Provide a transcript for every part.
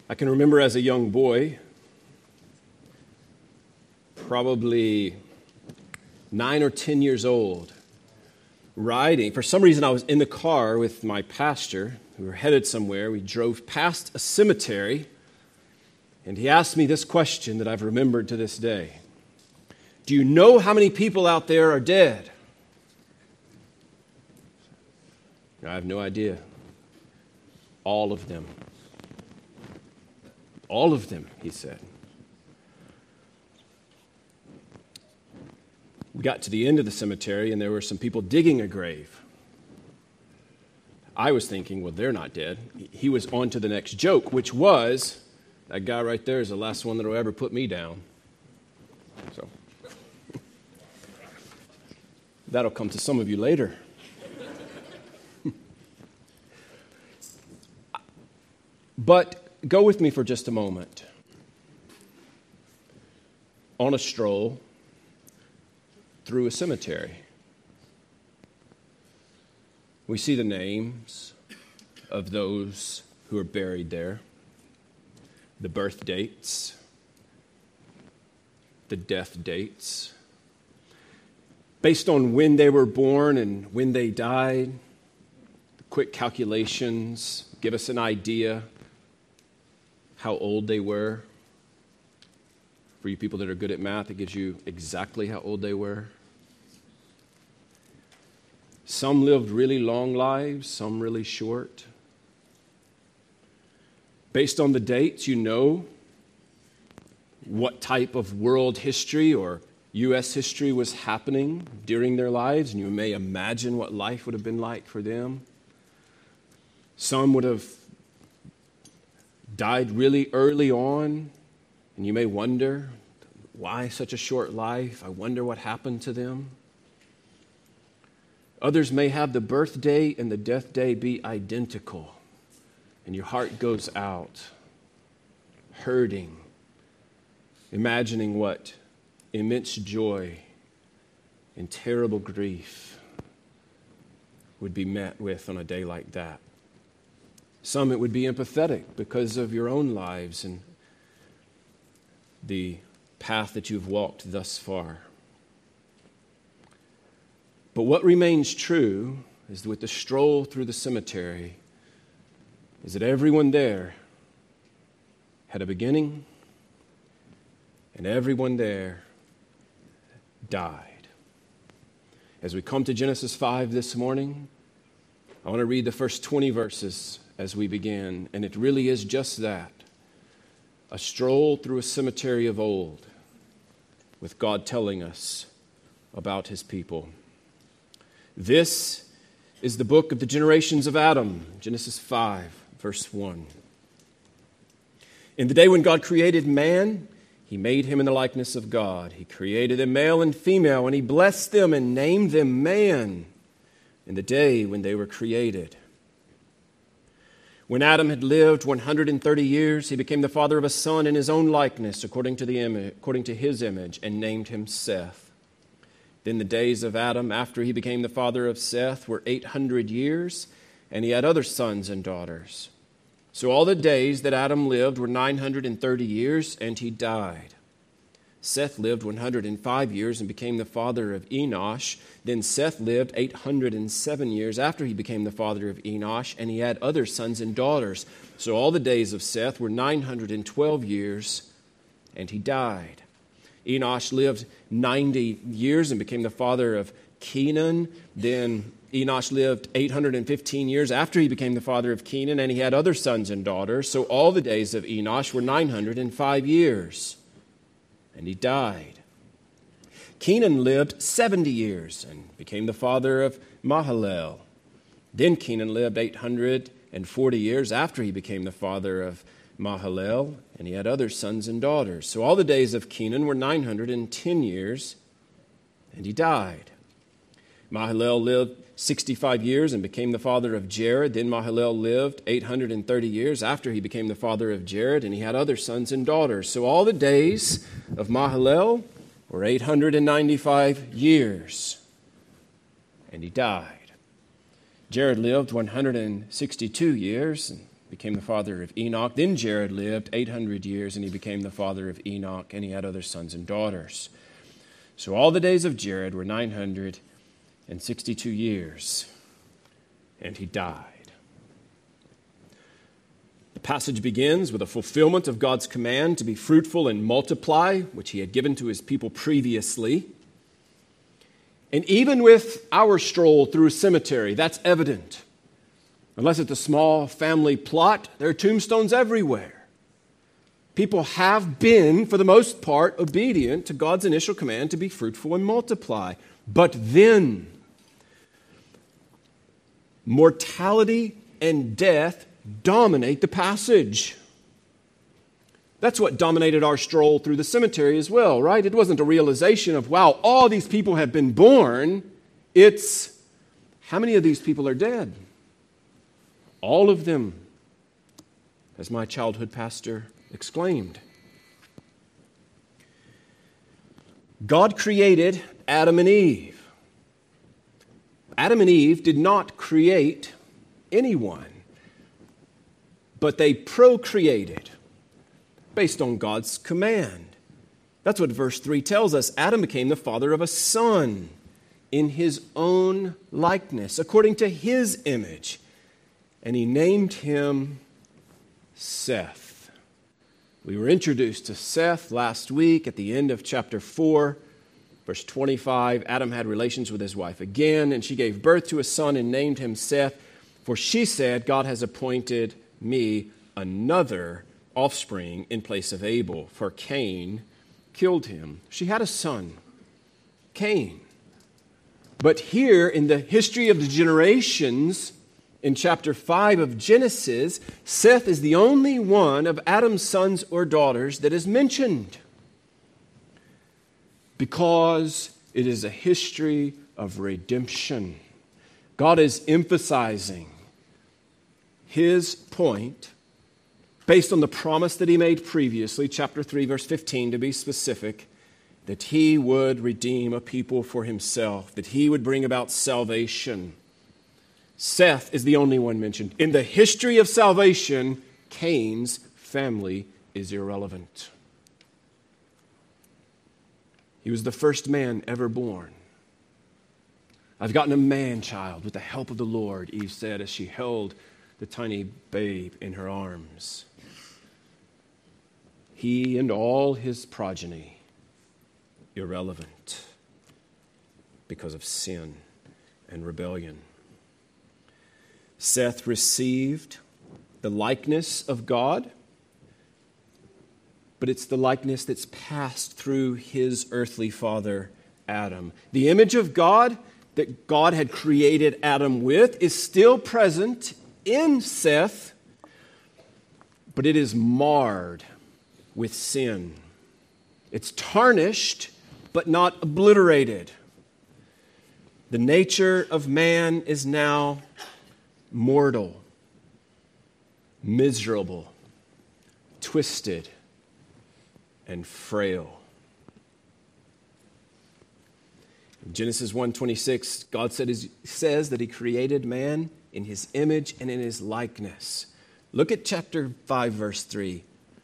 I can remember as a young boy, probably 9 or 10 years old, riding. For some reason, I was in the car with my pastor. We were headed somewhere. We drove past a cemetery, and he asked me this question that I've remembered to this day. Do you know how many people out there are dead? I have no idea. All of them. All of them, he said. We got to the end of the cemetery, and there were some people digging a grave. I was thinking, well, they're not dead. He was on to the next joke, which was, that guy right there is the last one that will ever put me down. So, that'll come to some of you later. But go with me for just a moment. On a stroll through a cemetery, we see the names of those who are buried there, the birth dates, the death dates, based on when they were born and when they died. The quick calculations give us an idea how old they were. For you people that are good at math, it gives you exactly how old they were. Some lived really long lives, some really short. Based on the dates, you know what type of world history or U.S. history was happening during their lives, and you may imagine what life would have been like for them. Some would have died really early on, and you may wonder, why such a short life? I wonder what happened to them. Others may have the birth date and the death day be identical, and your heart goes out, hurting, imagining what immense joy and terrible grief would be met with on a day like that. Some it would be empathetic because of your own lives and the path that you've walked thus far. But what remains true is that with the stroll through the cemetery is that everyone there had a beginning and everyone there died. As we come to Genesis 5 this morning, I want to read the first 20 verses as we begin, and it really is just that, a stroll through a cemetery of old with God telling us about his people. This is the book of the generations of Adam, Genesis 5, verse 1. In the day when God created man, he made him in the likeness of God. He created them male and female, and he blessed them and named them man in the day when they were created. When Adam had lived 130 years, he became the father of a son in his own likeness, according to his image, and named him Seth. Then the days of Adam, after he became the father of Seth, were 800 years, and he had other sons and daughters. So all the days that Adam lived were 930 years, and he died. Seth lived 105 years and became the father of Enosh. Then Seth lived 807 years after he became the father of Enosh, and he had other sons and daughters. So all the days of Seth were 912 years, and he died. Enosh lived 90 years and became the father of Kenan. Then Enosh lived 815 years after he became the father of Kenan, and he had other sons and daughters. So all the days of Enosh were 905 years. And he died. Kenan lived 70 years and became the father of Mahalalel. Then Kenan lived 840 years after he became the father of Mahalalel, and he had other sons and daughters. So all the days of Kenan were 910 years, and he died. Mahalalel lived 65 years and became the father of Jared. Then Mahalalel lived 830 years after he became the father of Jared, and he had other sons and daughters. So all the days of Mahalalel were 895 years, and he died. Jared lived 162 years and became the father of Enoch. Then Jared lived 800 years, and he became the father of Enoch, and he had other sons and daughters. So all the days of Jared were 962 years, and he died. The passage begins with a fulfillment of God's command to be fruitful and multiply, which he had given to his people previously. And even with our stroll through a cemetery, that's evident. Unless it's a small family plot, there are tombstones everywhere. People have been, for the most part, obedient to God's initial command to be fruitful and multiply. But then, mortality and death dominate the passage. That's what dominated our stroll through the cemetery as well, right? It wasn't a realization of, wow, all these people have been born. It's, how many of these people are dead? All of them, as my childhood pastor exclaimed. God created Adam and Eve. Adam and Eve did not create anyone, but they procreated based on God's command. That's what verse 3 tells us. Adam became the father of a son in his own likeness, according to his image, and he named him Seth. We were introduced to Seth last week at the end of chapter 4, verse 25. Adam had relations with his wife again, and she gave birth to a son and named him Seth, for she said, God has appointed me another offspring in place of Abel, for Cain killed him. She had a son, Cain. But here in the history of the generations, in chapter 5 of Genesis, Seth is the only one of Adam's sons or daughters that is mentioned, because it is a history of redemption. God is emphasizing his point based on the promise that he made previously, chapter 3, verse 15 to be specific, that he would redeem a people for himself, that he would bring about salvation. Seth is the only one mentioned. In the history of salvation, Cain's family is irrelevant. He was the first man ever born. I've gotten a man-child with the help of the Lord, Eve said as she held the tiny babe in her arms. He and all his progeny, irrelevant because of sin and rebellion. Seth received the likeness of God, but it's the likeness that's passed through his earthly father, Adam. The image of God that God had created Adam with is still present in Seth, but it is marred with sin. It's tarnished, but not obliterated. The nature of man is now mortal, miserable, twisted, and frail. In Genesis 1:26, God says that he created man in his image and in his likeness. Look at chapter 5, verse 3.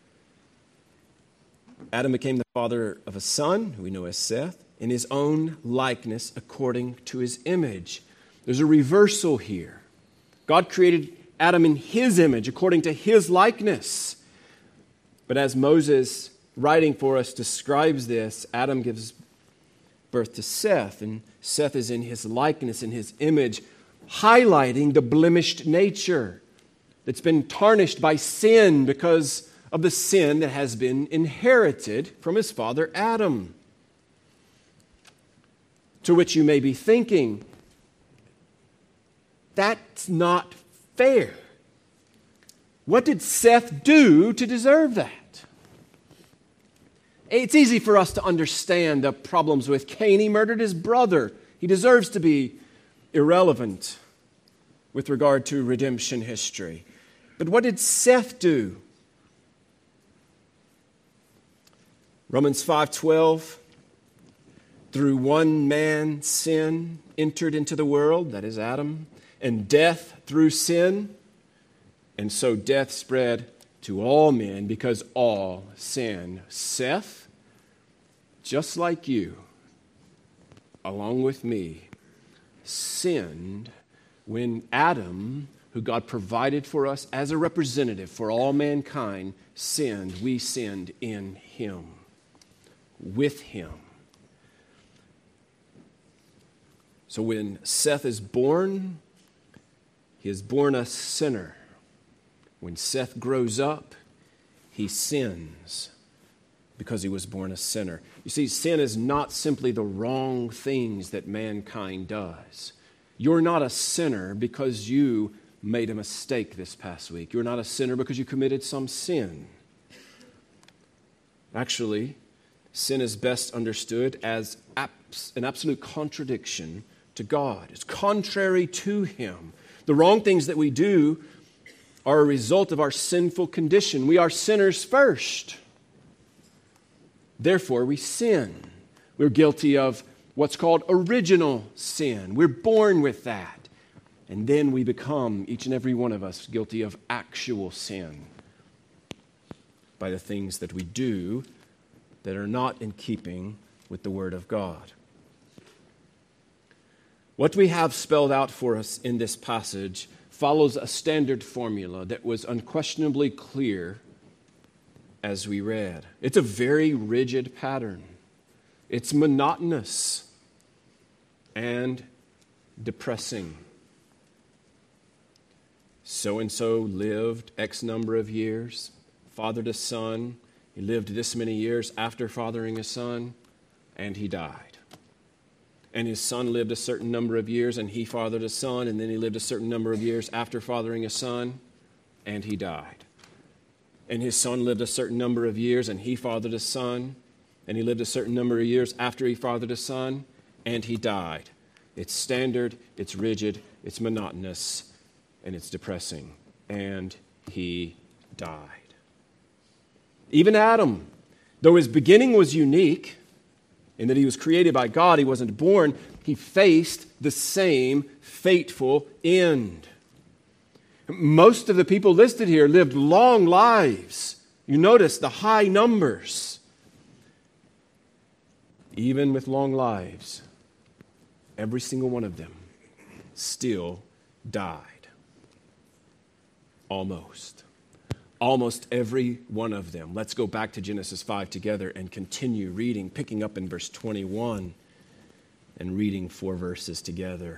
Adam became the father of a son, who we know as Seth, in his own likeness according to his image. There's a reversal here. God created Adam in his image according to his likeness. But as Moses, writing for us, describes this, Adam gives birth to Seth, and Seth is in his likeness, in his image, highlighting the blemished nature that's been tarnished by sin because of the sin that has been inherited from his father Adam. To which you may be thinking, that's not fair. What did Seth do to deserve that? It's easy for us to understand the problems with Cain. He murdered his brother. He deserves to be irrelevant with regard to redemption history. But what did Seth do? Romans 5:12, through one man sin entered into the world, that is Adam, and death through sin. And so death spread to all men because all sin. Seth, just like you, along with me, sinned when Adam, who God provided for us as a representative for all mankind, sinned. We sinned in him, with him. So when Seth is born, he is born a sinner. When Seth grows up, he sins because he was born a sinner. You see, sin is not simply the wrong things that mankind does. You're not a sinner because you made a mistake this past week. You're not a sinner because you committed some sin. Actually, sin is best understood as an absolute contradiction to God. It's contrary to him. The wrong things that we do are a result of our sinful condition. We are sinners first. Therefore, we sin. We're guilty of what's called original sin. We're born with that. And then we become, each and every one of us, guilty of actual sin by the things that we do that are not in keeping with the Word of God. What we have spelled out for us in this passage follows a standard formula that was unquestionably clear as we read. It's a very rigid pattern. It's monotonous and depressing. So-and-so lived X number of years, fathered a son. He lived this many years after fathering a son, and he died. And his son lived a certain number of years, and he fathered a son, and then he lived a certain number of years after fathering a son, and he died. And his son lived a certain number of years, and he fathered a son, and he lived a certain number of years after he fathered a son, and he died. It's standard, it's rigid, it's monotonous, and it's depressing. And he died. Even Adam, though his beginning was unique, in that he was created by God, he wasn't born, he faced the same fateful end. Most of the people listed here lived long lives. You notice the high numbers. Even with long lives, every single one of them still died. Almost. Almost every one of them. Let's go back to Genesis 5 together and continue reading, picking up in verse 21 and reading 4 verses together.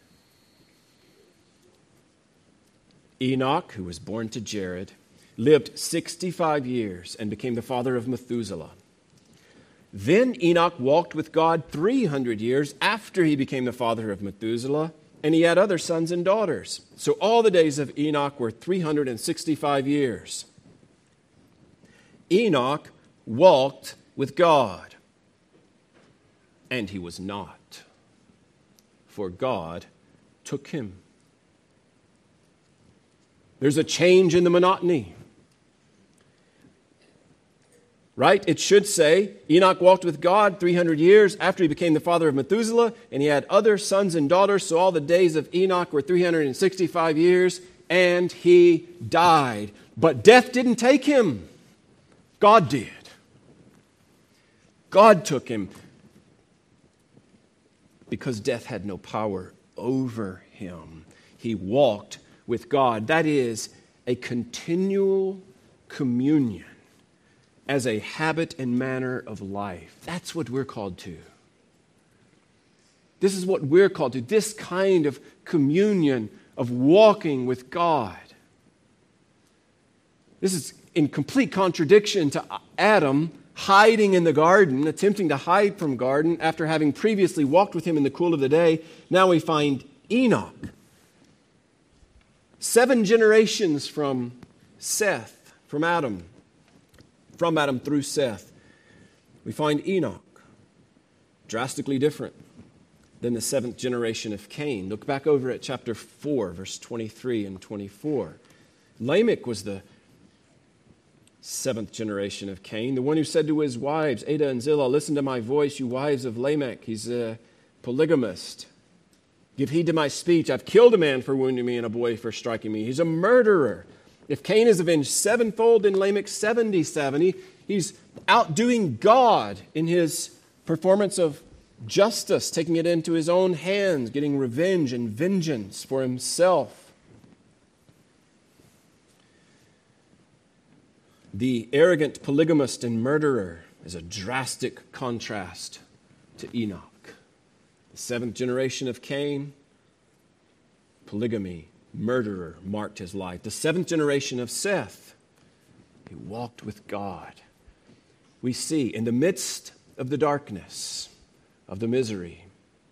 Enoch, who was born to Jared, lived 65 years and became the father of Methuselah. Then Enoch walked with God 300 years after he became the father of Methuselah, and he had other sons and daughters. So all the days of Enoch were 365 years. Enoch walked with God, and he was not, for God took him. There's a change in the monotony. Right? It should say, Enoch walked with God 300 years after he became the father of Methuselah, and he had other sons and daughters, so all the days of Enoch were 365 years, and he died. But death didn't take him. God did. God took him because death had no power over him. He walked with God. That is a continual communion as a habit and manner of life. That's what we're called to. This is what we're called to, this kind of communion of walking with God. This is in complete contradiction to Adam hiding in the garden, attempting to hide from garden after having previously walked with him in the cool of the day. Now we find Enoch. 7 generations from Seth, from Adam through Seth, we find Enoch, drastically different than the 7th generation of Cain. Look back over at chapter 4, verse 23 and 24. Lamech was the 7th generation of Cain, the one who said to his wives, Adah and Zillah, listen to my voice, you wives of Lamech. He's a polygamist. Give heed to my speech. I've killed a man for wounding me and a boy for striking me. He's a murderer. If Cain is avenged sevenfold, then Lamech 77. He's outdoing God in his performance of justice, taking it into his own hands, getting revenge and vengeance for himself. The arrogant polygamist and murderer is a drastic contrast to Enoch. The seventh generation of Cain, polygamy, murderer, marked his life. The seventh generation of Seth, he walked with God. We see in the midst of the darkness, of the misery,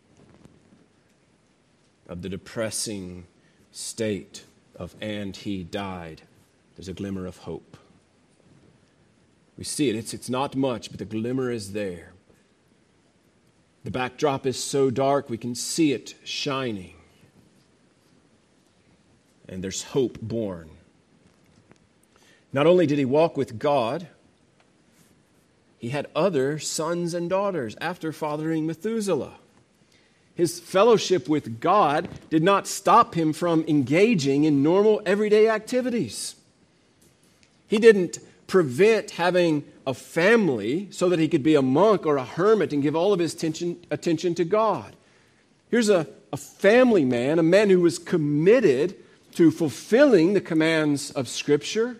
of the depressing state of "and he died," there's a glimmer of hope. We see it. It's not much, but the glimmer is there. The backdrop is so dark, we can see it shining. And there's hope born. Not only did he walk with God, he had other sons and daughters after fathering Methuselah. His fellowship with God did not stop him from engaging in normal everyday activities. He didn't prevent having a family so that he could be a monk or a hermit and give all of his attention to God. Here's a family man, a man who was committed to fulfilling the commands of Scripture.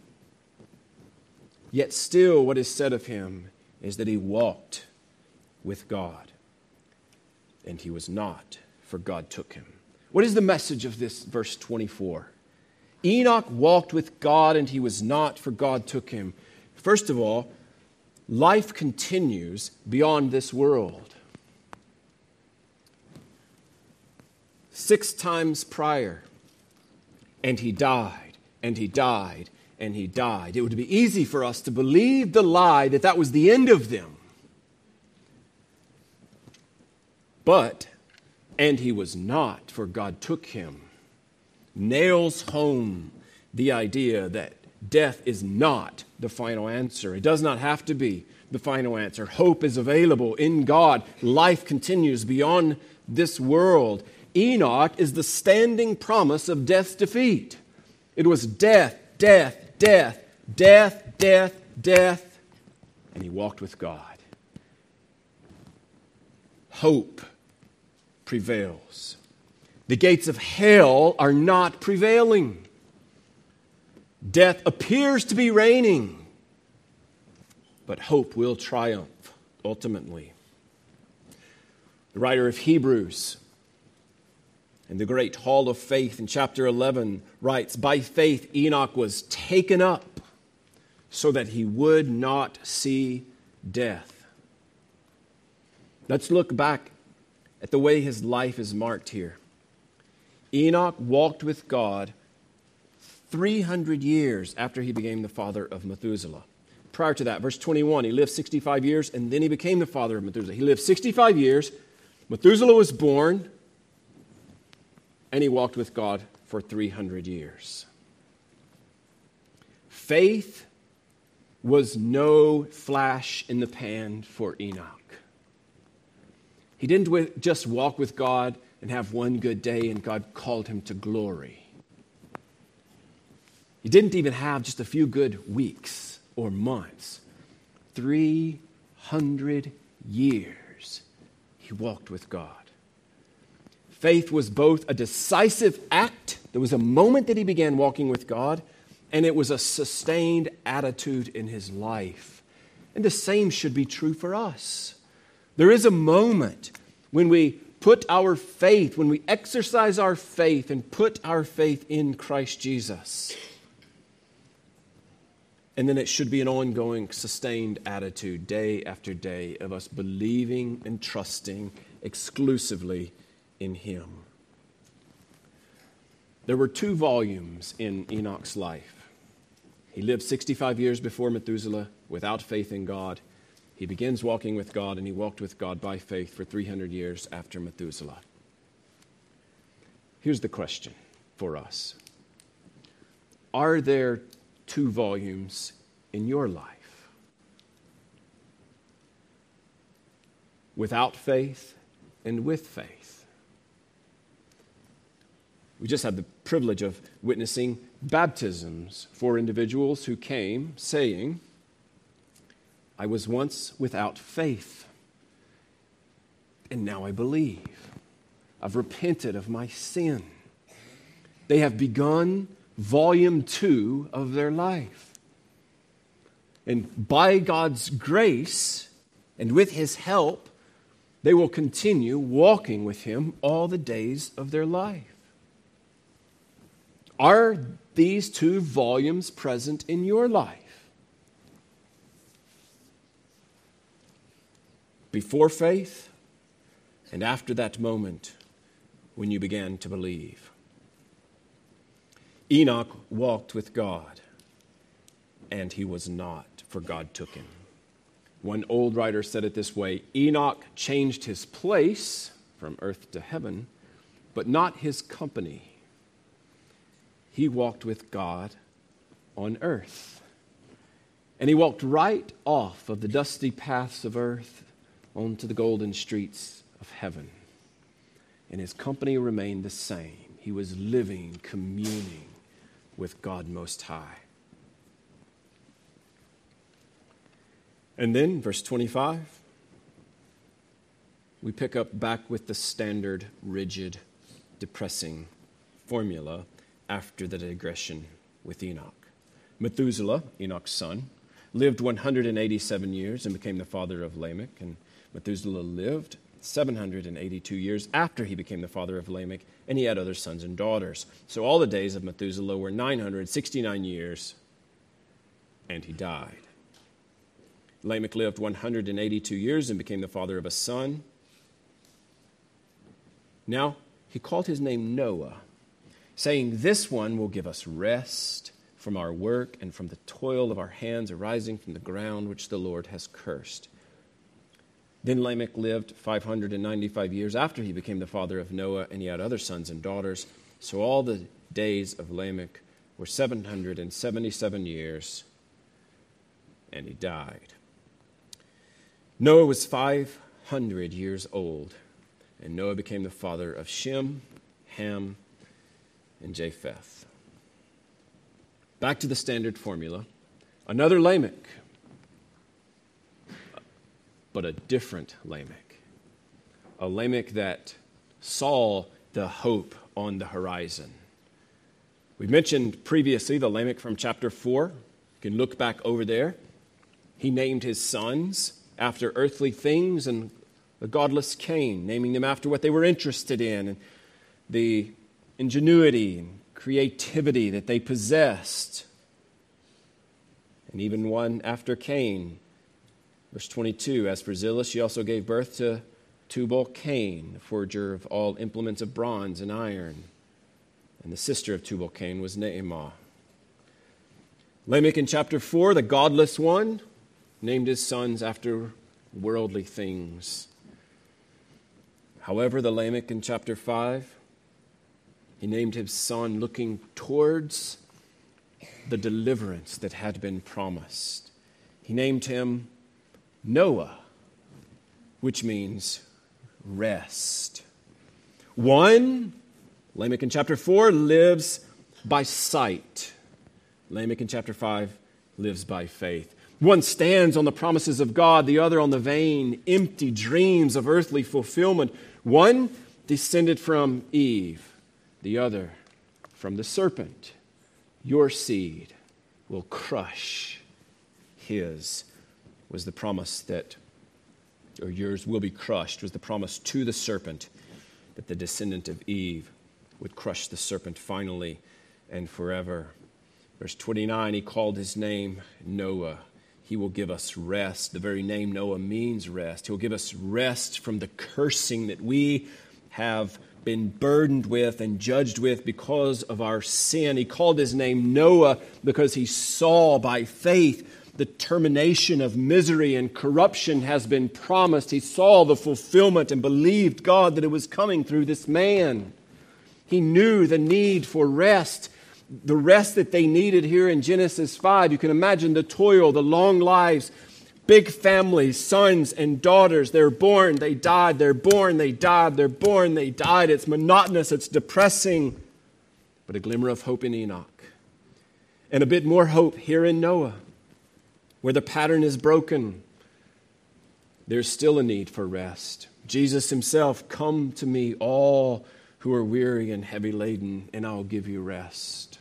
Yet still what is said of him is that he walked with God. And he was not, for God took him. What is the message of this verse 24? Enoch walked with God and he was not, for God took him. First of all, life continues beyond this world. 6 times prior, and he died, and he died, and he died. It would be easy for us to believe the lie that that was the end of them. But, and he was not, for God took him, nails home the idea that death is not the final answer. It does not have to be the final answer. Hope is available in God. Life continues beyond this world. Enoch is the standing promise of death's defeat. It was death, death, death, death, death, death, and he walked with God. Hope prevails. The gates of hell are not prevailing. Death appears to be reigning, but hope will triumph ultimately. The writer of Hebrews in the great hall of faith in chapter 11 writes, "By faith Enoch was taken up so that he would not see death." Let's look back at the way his life is marked here. Enoch walked with God 300 years after he became the father of Methuselah. Prior to that, verse 21, he lived 65 years and then he became the father of Methuselah. He lived 65 years, Methuselah was born, and he walked with God for 300 years. Faith was no flash in the pan for Enoch. He didn't just walk with God and have one good day and God called him to glory. He didn't even have just a few good weeks or months. 300 years he walked with God. Faith was both a decisive act, there was a moment that he began walking with God, and it was a sustained attitude in his life. And the same should be true for us. There is a moment when we put our faith, when we exercise our faith and put our faith in Christ Jesus. And then it should be an ongoing, sustained attitude day after day of us believing and trusting exclusively in Him. There were 2 volumes in Enoch's life. He lived 65 years before Methuselah without faith in God. He begins walking with God, and he walked with God by faith for 300 years after Methuselah. Here's the question for us. Are there 2 volumes in your life? Without faith and with faith? We just had the privilege of witnessing baptisms for individuals who came saying, I was once without faith, and now I believe. I've repented of my sin. They have begun volume 2 of their life. And by God's grace and with His help, they will continue walking with Him all the days of their life. Are these 2 volumes present in your life? Before faith and after that moment when you began to believe. Enoch walked with God, and he was not, for God took him. One old writer said it this way: Enoch changed his place from earth to heaven, but not his company. He walked with God on earth. And he walked right off of the dusty paths of earth onto the golden streets of heaven. And his company remained the same. He was living, communing with God Most High. And then, verse 25, we pick up back with the standard, rigid, depressing formula after the digression with Enoch. Methuselah, Enoch's son, lived 187 years and became the father of Lamech. And Methuselah lived 782 years after he became the father of Lamech, and he had other sons and daughters. So all the days of Methuselah were 969 years, and he died. Lamech lived 182 years and became the father of a son. Now, he called his name Noah, saying, this one will give us rest from our work and from the toil of our hands arising from the ground which the Lord has cursed. Then Lamech lived 595 years after he became the father of Noah, and he had other sons and daughters. So all the days of Lamech were 777 years, and he died. Noah was 500 years old, and Noah became the father of Shem, Ham, and Japheth. Back to the standard formula. Another Lamech, but a different Lamech. A Lamech that saw the hope on the horizon. We mentioned previously the Lamech from chapter 4. You can look back over there. He named his sons after earthly things, and the godless Cain, naming them after what they were interested in, and the ingenuity and creativity that they possessed. And even one after Cain, verse 22, as for Zillah, she also gave birth to Tubal-Cain, the forger of all implements of bronze and iron. And the sister of Tubal-Cain was Naamah. Lamech in chapter 4, the godless one, named his sons after worldly things. However, the Lamech in chapter 5, he named his son looking towards the deliverance that had been promised. He named him Noah, which means rest. One, Lamech in chapter 4, lives by sight. Lamech in chapter 5 lives by faith. One stands on the promises of God, the other on the vain, empty dreams of earthly fulfillment. One descended from Eve, the other from the serpent. Your seed will crush his, was the promise that, or yours will be crushed, was the promise to the serpent that the descendant of Eve would crush the serpent finally and forever. Verse 29, he called his name Noah. He will give us rest. The very name Noah means rest. He'll give us rest from the cursing that we have been burdened with and judged with because of our sin. He called his name Noah because he saw by faith the termination of misery and corruption has been promised. He saw the fulfillment and believed God that it was coming through this man. He knew the need for rest. The rest that they needed here in Genesis 5. You can imagine the toil, the long lives, big families, sons and daughters. They're born, they died, they're born, they died, they're born, they died. It's monotonous, it's depressing. but a glimmer of hope in Enoch. And a bit more hope here in Noah, where the pattern is broken. There's still a need for rest. Jesus himself, come to me, all who are weary and heavy laden, and I'll give you rest.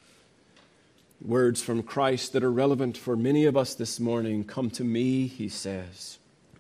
Words from Christ that are relevant for many of us this morning. Come to me, he says,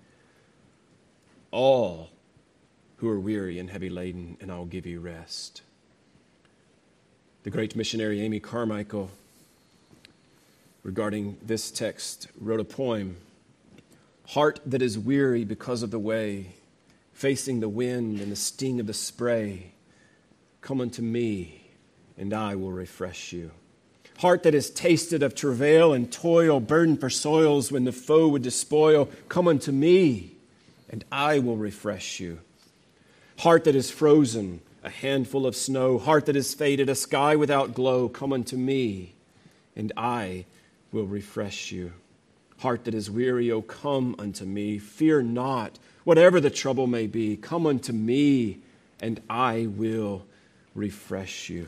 all who are weary and heavy laden, and I'll give you rest. The great missionary Amy Carmichael, regarding this text, wrote a poem, Heart that is weary because of the way, facing the wind and the sting of the spray, come unto me, and I will refresh you. Heart that is tasted of travail and toil, burdened for soils when the foe would despoil, come unto me, and I will refresh you. Heart that is frozen, a handful of snow, heart that is faded, a sky without glow, come unto me, and I will refresh you. Heart that is weary, O come unto me, fear not, whatever the trouble may be, come unto me, and I will refresh you.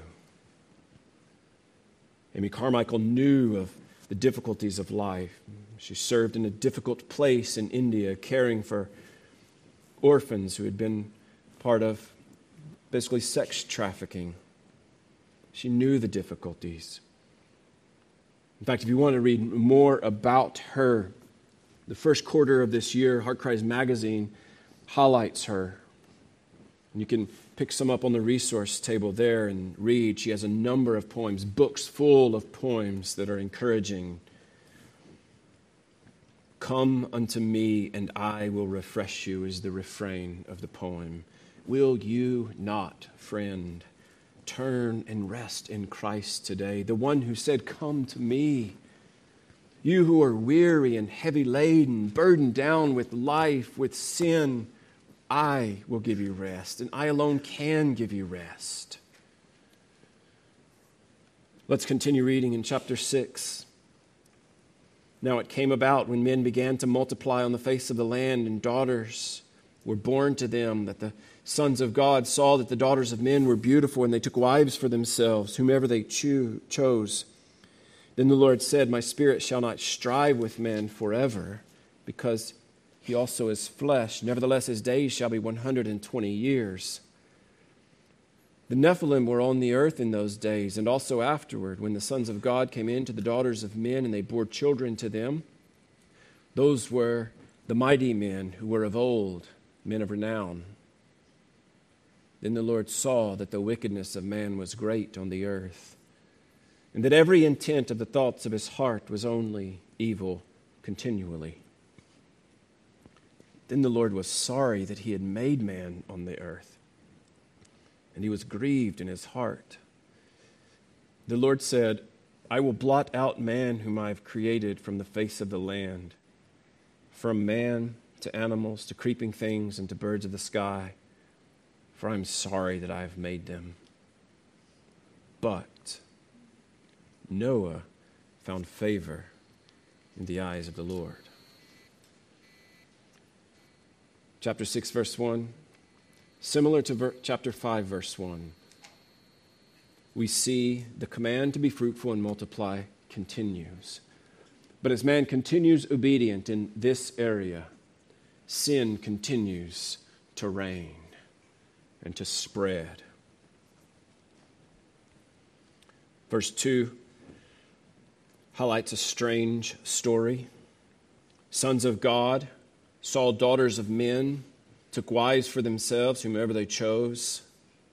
Amy Carmichael knew of the difficulties of life. She served in a difficult place in India, caring for orphans who had been part of basically sex trafficking. She knew the difficulties. In fact, if you want to read more about her, the first quarter of this year, Heart Cries magazine highlights her. And you can pick some up on the resource table there and read. She has a number of poems, books full of poems that are encouraging. Come unto me and I will refresh you is the refrain of the poem. Will you not, friend, turn and rest in Christ today, the one who said, come to me. You who are weary and heavy laden, burdened down with life, with sin, I will give you rest, and I alone can give you rest. Let's continue reading in chapter 6. Now it came about when men began to multiply on the face of the land, and daughters were born to them, that the sons of God saw that the daughters of men were beautiful, and they took wives for themselves, whomever they chose. Then the Lord said, my spirit shall not strive with man forever, because he also is flesh. Nevertheless, his days shall be 120 years. The Nephilim were on the earth in those days, and also afterward, when the sons of God came in to the daughters of men, and they bore children to them. Those were the mighty men who were of old, men of renown. Then the Lord saw that the wickedness of man was great on the earth, and that every intent of the thoughts of his heart was only evil continually. Then the Lord was sorry that he had made man on the earth, and he was grieved in his heart. The Lord said, I will blot out man whom I have created from the face of the land, from man to animals, to creeping things, and to birds of the sky, for I am sorry that I have made them. But Noah found favor in the eyes of the Lord. Chapter 6, verse 1, similar to chapter 5, verse 1, we see the command to be fruitful and multiply continues. But as man continues obedient in this area, sin continues to reign and to spread. Verse 2 highlights a strange story. Sons of God saw daughters of men, took wives for themselves, whomever they chose.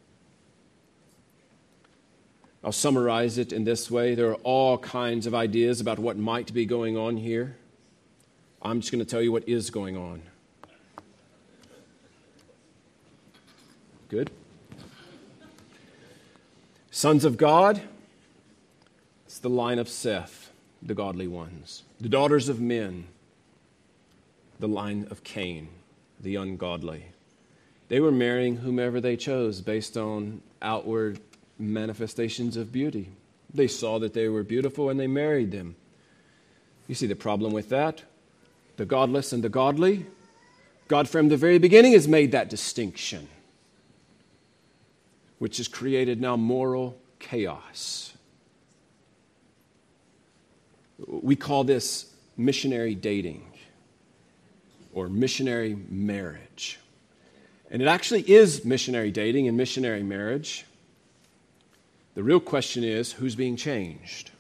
I'll summarize it in this way. There are all kinds of ideas about what might be going on here. I'm just going to tell you what is going on. Good? Sons of God, it's the line of Seth, the godly ones. The daughters of men, the line of Cain, the ungodly. They were marrying whomever they chose based on outward manifestations of beauty. They saw that they were beautiful and they married them. You see the problem with that? The godless and the godly? God from the very beginning has made that distinction, which has created now moral chaos. We call this missionary dating or missionary marriage. And it actually is missionary dating and missionary marriage. The real question is, who's being changed?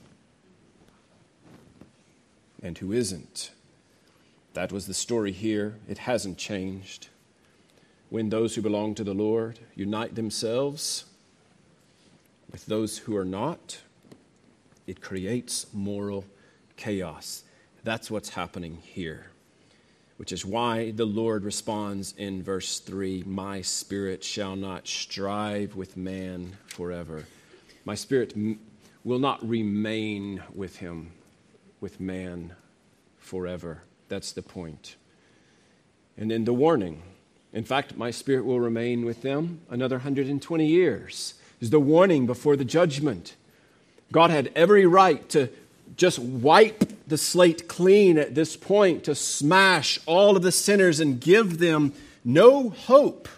And who isn't? That was the story here. It hasn't changed. When those who belong to the Lord unite themselves with those who are not, it creates moral chaos. That's what's happening here, which is why the Lord responds in verse 3, "My spirit shall not strive with man forever." My spirit will not remain with him, with man forever. That's the point. And then the warning. In fact, my spirit will remain with them another 120 years. Is the warning before the judgment. God had every right to just wipe the slate clean at this point, to smash all of the sinners and give them no hope.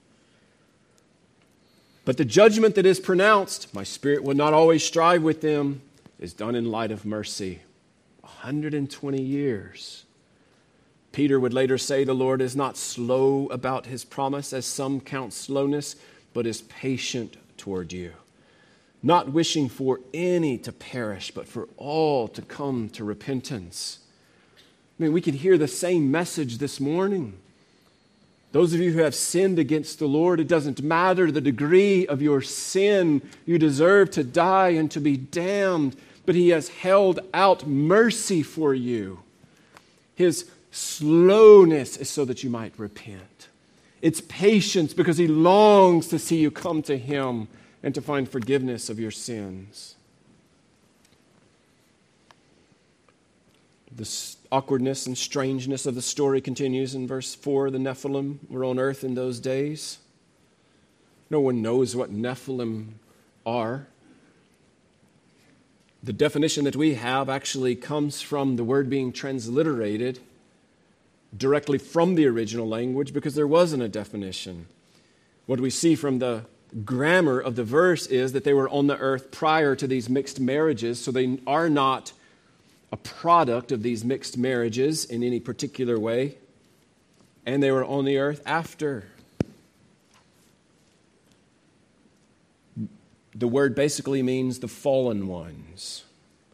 But the judgment that is pronounced, "My spirit will not always strive with them," is done in light of mercy. 120 years. Peter would later say the Lord is not slow about his promise, as some count slowness, but is patient toward you, not wishing for any to perish, but for all to come to repentance. I mean, we can hear the same message this morning. Those of you who have sinned against the Lord, it doesn't matter the degree of your sin. You deserve to die and to be damned, but He has held out mercy for you. His slowness is so that you might repent. It's patience because He longs to see you come to Him and to find forgiveness of your sins. The awkwardness and strangeness of the story continues in verse 4. The Nephilim were on earth in those days. No one knows what Nephilim are. The definition that we have actually comes from the word being transliterated directly from the original language because there wasn't a definition. What we see from the grammar of the verse is that they were on the earth prior to these mixed marriages, so they are not a product of these mixed marriages in any particular way, and they were on the earth after. The word basically means the fallen ones.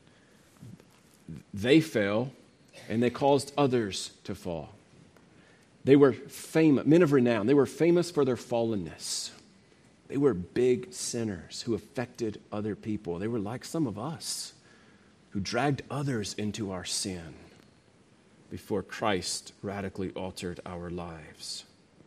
They fell, and they caused others to fall. They were famous, men of renown. They were famous for their fallenness. They were big sinners who affected other people. They were like some of us, who dragged others into our sin before Christ radically altered our lives.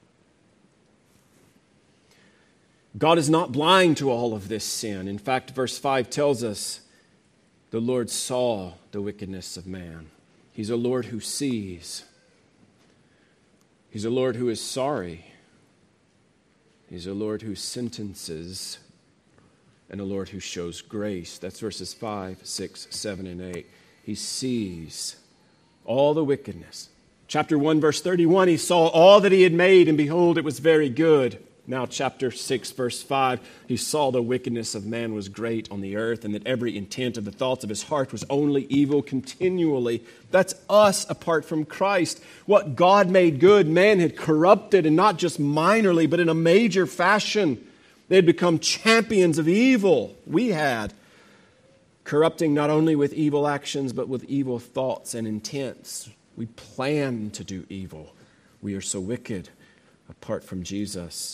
God is not blind to all of this sin. In fact, verse 5 tells us the Lord saw the wickedness of man. He's a Lord who sees. He's a Lord who is sorry. He's a Lord who sentences, and a Lord who shows grace. That's verses 5, 6, 7, and 8. He sees all the wickedness. Chapter 1, verse 31, He saw all that He had made, and behold, it was very good. Now, chapter 6, verse 5, He saw the wickedness of man was great on the earth, and that every intent of the thoughts of his heart was only evil continually. That's us apart from Christ. What God made good, man had corrupted, and not just minorly, but in a major fashion. They had become champions of evil. We had, corrupting not only with evil actions, but with evil thoughts and intents. We plan to do evil. We are so wicked apart from Jesus.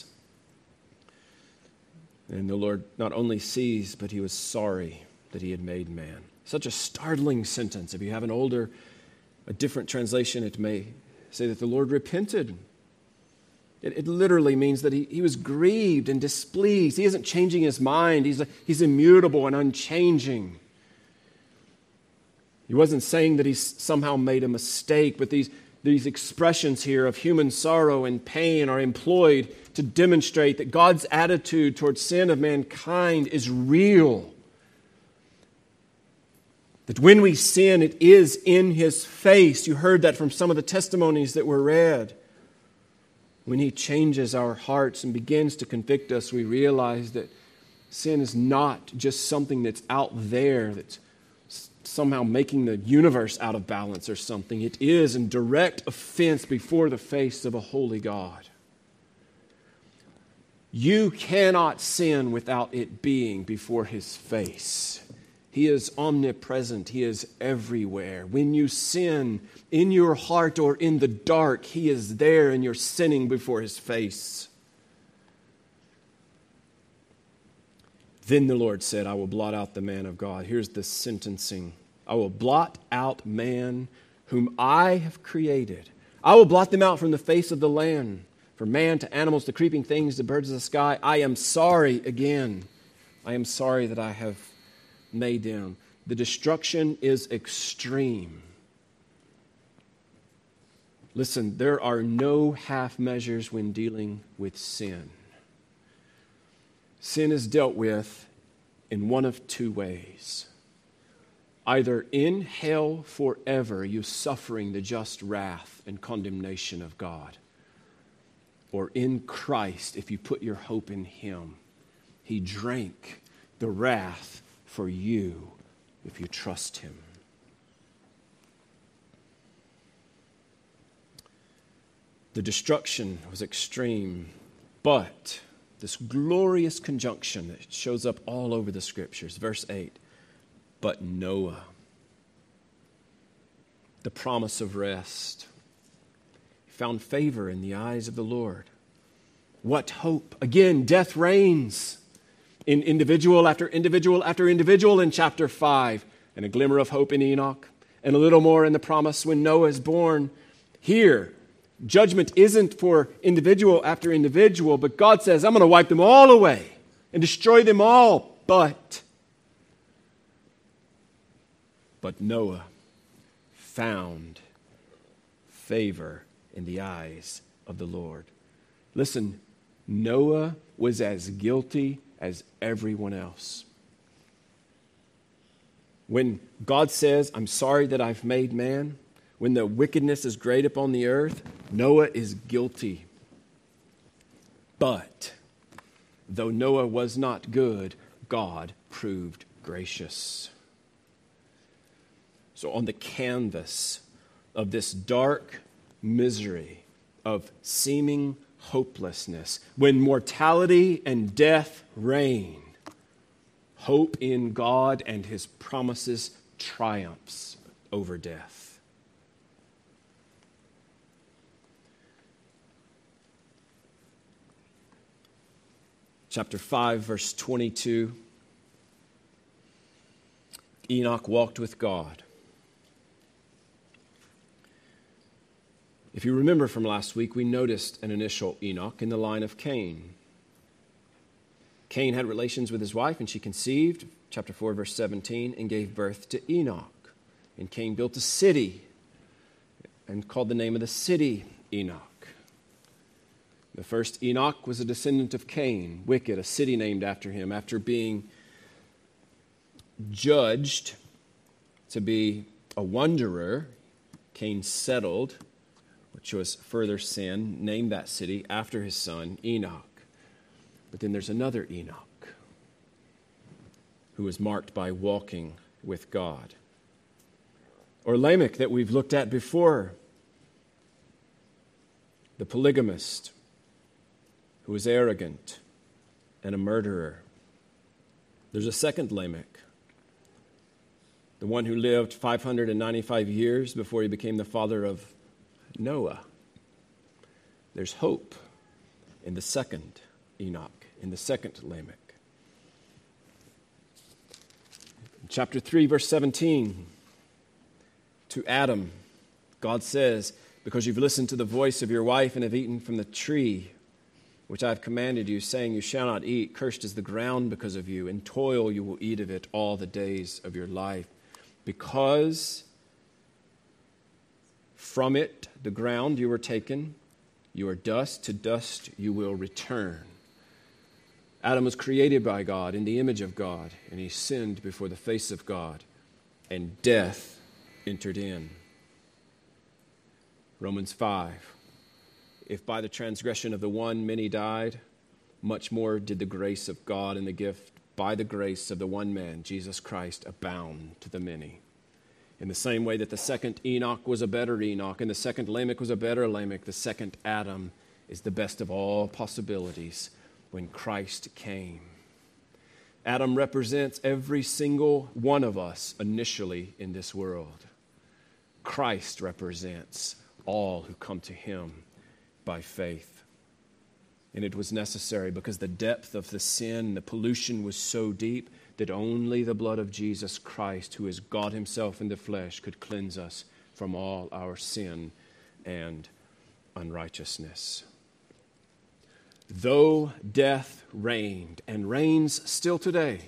And the Lord not only sees, but He was sorry that He had made man. Such a startling sentence. If you have a different translation, it may say that the Lord repented. It literally means that he was grieved and displeased. He isn't changing His mind. He's immutable and unchanging. He wasn't saying that He somehow made a mistake, but these expressions here of human sorrow and pain are employed to demonstrate that God's attitude towards sin of mankind is real. That when we sin, it is in His face. You heard that from some of the testimonies that were read. When He changes our hearts and begins to convict us, we realize that Sin is not just something that's out there that's somehow making the universe out of balance or something. It is in direct offense before the face of a holy God. You cannot sin without it being before His face. He is omnipresent. He is everywhere. When you sin in your heart or in the dark, He is there and you're sinning before His face. Then the Lord said, I will blot out the man of God. Here's the sentencing. I will blot out man whom I have created. I will blot them out from the face of the land. From man to animals to creeping things to birds of the sky. I am sorry again. I am sorry that I have made them. The destruction is extreme. Listen, there are no half measures when dealing with sin. Sin is dealt with in one of two ways. Either in hell forever, you suffering the just wrath and condemnation of God, or in Christ, if you put your hope in Him. He drank the wrath for you if you trust Him. The destruction was extreme, but this glorious conjunction that shows up all over the Scriptures. Verse 8, but Noah, the promise of rest, found favor in the eyes of the Lord. What hope! Again, death reigns in individual after individual after individual in chapter 5, and a glimmer of hope in Enoch, and a little more in the promise when Noah is born. Here, judgment isn't for individual after individual, but God says, I'm going to wipe them all away and destroy them all. But Noah found favor in the eyes of the Lord. Listen, Noah was as guilty as everyone else. When God says, I'm sorry that I've made man, when the wickedness is great upon the earth, Noah is guilty. But though Noah was not good, God proved gracious. So on the canvas of this dark misery, of seeming hopelessness, when mortality and death reign, hope in God and His promises triumphs over death. Chapter 5, verse 22. Enoch walked with God. If you remember from last week, we noticed an initial Enoch in the line of Cain. Cain had relations with his wife, and she conceived, chapter 4, verse 17, and gave birth to Enoch. And Cain built a city and called the name of the city Enoch. The first Enoch was a descendant of Cain, wicked, a city named after him. After being judged to be a wanderer, Cain settled, which was further sin, named that city after his son Enoch. But then there's another Enoch who was marked by walking with God. Or Lamech that we've looked at before, the polygamist who was arrogant and a murderer. There's a second Lamech, the one who lived 595 years before he became the father of Noah. There's hope in the second Enoch, in the second Lamech. In chapter 3, verse 17, to Adam, God says, because you've listened to the voice of your wife and have eaten from the tree which I have commanded you, saying, you shall not eat, cursed is the ground because of you, in toil you will eat of it all the days of your life. Because from it, the ground, you were taken, you are dust, to dust you will return. Adam was created by God in the image of God, and he sinned before the face of God, and death entered in. Romans 5. If by the transgression of the one many died, much more did the grace of God and the gift by the grace of the one man, Jesus Christ, abound to the many. In the same way that the second Enoch was a better Enoch, and the second Lamech was a better Lamech, the second Adam is the best of all possibilities when Christ came. Adam represents every single one of us initially in this world. Christ represents all who come to him by faith. And it was necessary because the depth of the sin, the pollution was so deep that only the blood of Jesus Christ, who is God himself in the flesh, could cleanse us from all our sin and unrighteousness. Though death reigned and reigns still today,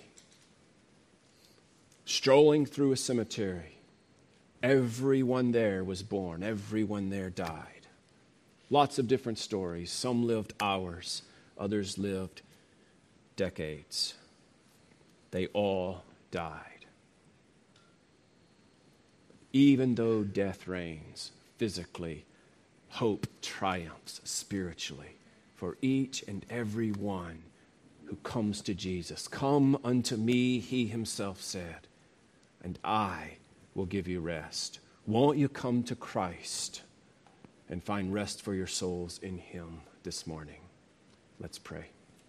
strolling through a cemetery, everyone there was born, everyone there died. Lots of different stories. Some lived hours, others lived decades. They all died. Even though death reigns physically, hope triumphs spiritually for each and every one who comes to Jesus. Come unto me, he himself said, and I will give you rest. Won't you come to Christ and find rest for your souls in him this morning? Let's pray.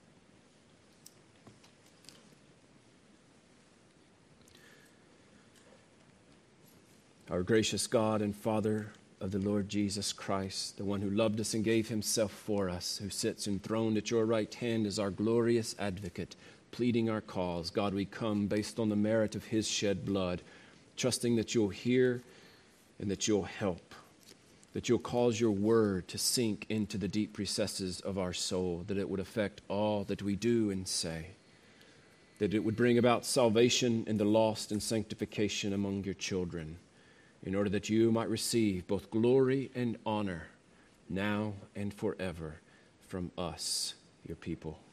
Our gracious God and Father of the Lord Jesus Christ, the one who loved us and gave himself for us, who sits enthroned at your right hand as our glorious advocate, pleading our cause. God, we come based on the merit of his shed blood, trusting that you'll hear and that you'll help, that you'll cause your word to sink into the deep recesses of our soul, that it would affect all that we do and say, that it would bring about salvation in the lost and sanctification among your children, in order that you might receive both glory and honor now and forever from us, your people.